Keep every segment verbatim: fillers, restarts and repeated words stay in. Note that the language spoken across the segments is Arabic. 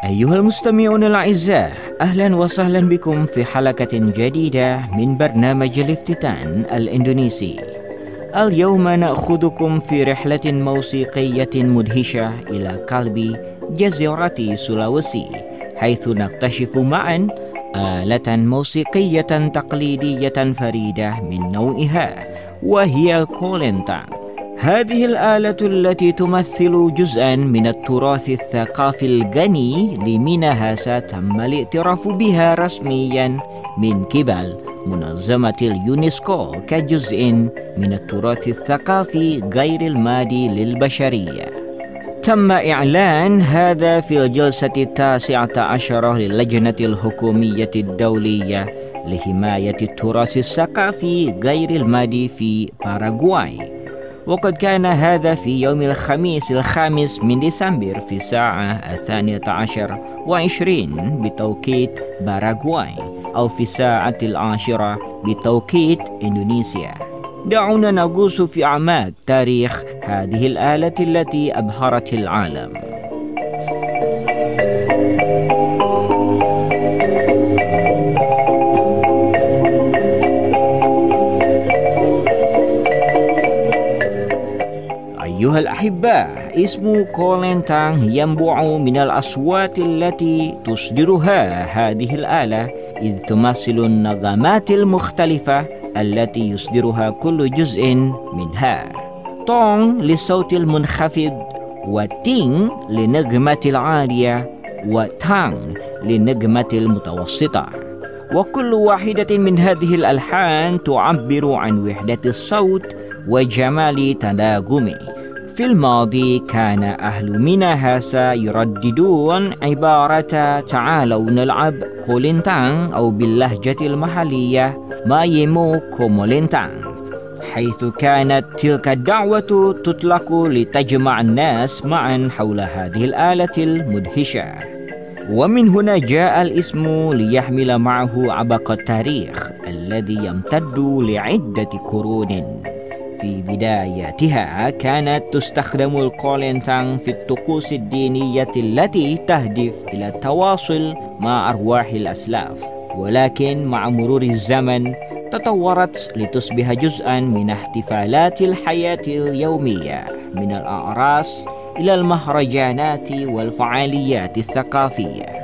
أيها المستمعون الأعزاء، أهلا وسهلا بكم في حلقة جديدة من برنامج الافتتان الإندونيسي. اليوم نأخذكم في رحلة موسيقية مدهشة إلى قلب جزيرة سولاويسي، حيث نكتشف معا آلة موسيقية تقليدية فريدة من نوعها، وهي الكولينتان. هذه الآلة التي تمثل جزءا من التراث الثقافي الغني لميناهاسا تم الاعتراف بها رسميا من قبل منظمة اليونسكو كجزء من التراث الثقافي غير المادي للبشرية. تم إعلان هذا في الجلسة التاسعة عشرة للجنة الحكومية الدولية لحماية التراث الثقافي غير المادي في باراغواي، وقد كان هذا في يوم الخميس الخامس من ديسمبر في الساعة الثانية عشر وعشرين بتوقيت باراغواي، أو في الساعة العاشرة بتوقيت إندونيسيا. دعونا نغوص في أعماق تاريخ هذه الآلة التي أبهرت العالم. أيها الأحباء، اسم كولينتان ينبع من الأصوات التي تصدرها هذه الآلة، إذ تمثل النغمات المختلفة التي يصدرها كل جزء منها. تونغ للصوت المنخفض، وتينغ للنغمة العالية، وتانغ للنغمة المتوسطة، وكل واحدة من هذه الألحان تعبر عن وحدة الصوت وجمال تناغمه. في الماضي كان أهل ميناهاسا يرددون عبارة "تعالوا نلعب كولينتان" أو باللهجة المحلية "ما يمو كومولينتان", حيث كانت تلك الدعوة تطلق لتجمع الناس معا حول هذه الآلة المدهشة. ومن هنا جاء الاسم ليحمل معه عبق التاريخ الذي يمتد لعدة قرون. في بداياتها كانت تستخدم الكولينتان في الطقوس الدينية التي تهدف إلى التواصل مع أرواح الأسلاف، ولكن مع مرور الزمن تطورت لتصبح جزءا من احتفالات الحياة اليومية، من الأعراس إلى المهرجانات والفعاليات الثقافية.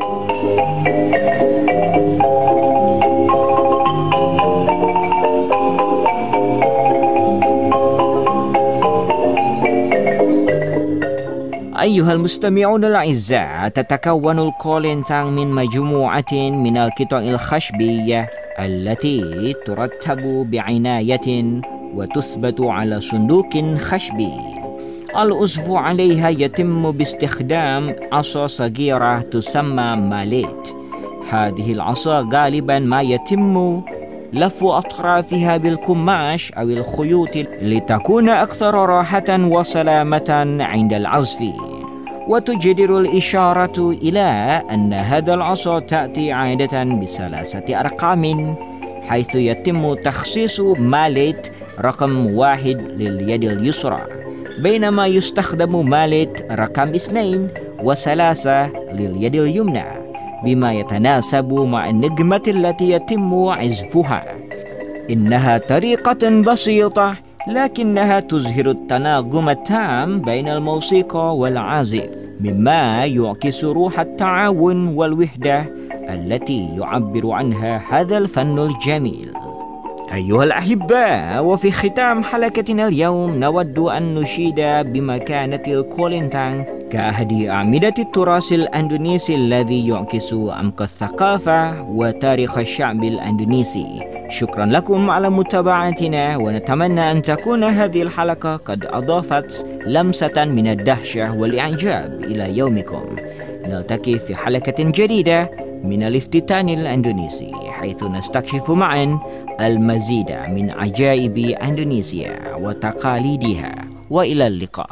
أيها المستمعون الأعزاء، تتكون الكولينتان من مجموعة من القطع الخشبية التي ترتب بعناية وتثبت على صندوق خشبي. العزف عليها يتم باستخدام عصا صغيرة تسمى ماليت. هذه العصا غالبا ما يتم لف أطرافها بالقماش أو الخيوط لتكون أكثر راحة وسلامة عند العزف. وتجدر الإشارة إلى أن هذا العصا تأتي عادة بثلاثة أرقام، حيث يتم تخصيص ماليت رقم واحد لليد اليسرى، بينما يستخدم ماليت رقم اثنين وثلاثة لليد اليمنى، بما يتناسب مع النغمة التي يتم عزفها. إنها طريقة بسيطة، لكنها تظهر التناغم التام بين الموسيقى والعازف، مما يعكس روح التعاون والوحدة التي يعبر عنها هذا الفن الجميل. أيها الأحباء، وفي ختام حلقتنا اليوم نود أن نشيد بمكانة الكولينتان كأحد أعمدة التراث الأندونيسي الذي يعكس عمق الثقافة وتاريخ الشعب الأندونيسي. شكرا لكم على متابعتنا، ونتمنى أن تكون هذه الحلقة قد أضافت لمسة من الدهشة والإعجاب إلى يومكم. نلتقي في حلقة جديدة من الافتتان الأندونيسي، حيث نستكشف معا المزيد من عجائب أندونيسيا وتقاليدها. وإلى اللقاء.